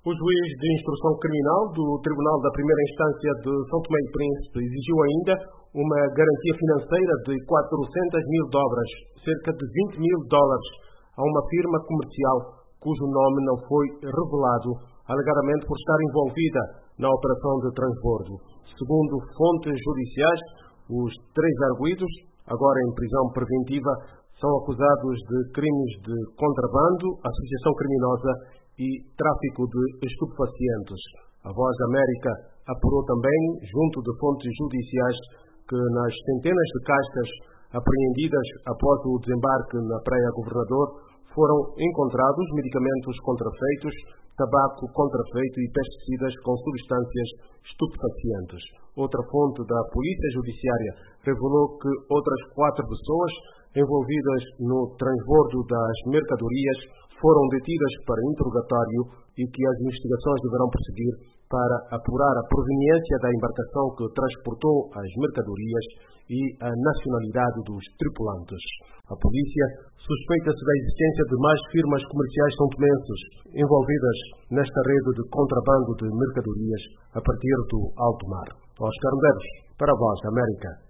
O juiz de instrução criminal do Tribunal da Primeira Instância de São Tomé e Príncipe exigiu ainda uma garantia financeira de $400.000, cerca de $20.000, a uma firma comercial cujo nome não foi revelado, alegadamente por estar envolvida na operação de transbordo. Segundo fontes judiciais, os 3 arguidos, agora em prisão preventiva, são acusados de crimes de contrabando, associação criminosa e tráfico de estupefacientes. A Voz da América apurou também, junto de fontes judiciais, que nas centenas de caixas apreendidas após o desembarque na Praia Governador foram encontrados medicamentos contrafeitos, tabaco contrafeito e pesticidas com substâncias estupefacientes. Outra fonte da Polícia Judiciária revelou que outras 4 pessoas envolvidas no transbordo das mercadorias foram detidas para interrogatório e que as investigações deverão prosseguir para apurar a proveniência da embarcação que transportou as mercadorias e a nacionalidade dos tripulantes. A polícia suspeita-se da existência de mais firmas comerciais são-tomenses envolvidas nesta rede de contrabando de mercadorias a partir do alto mar. Oscar Medeiros, para a Voz da América.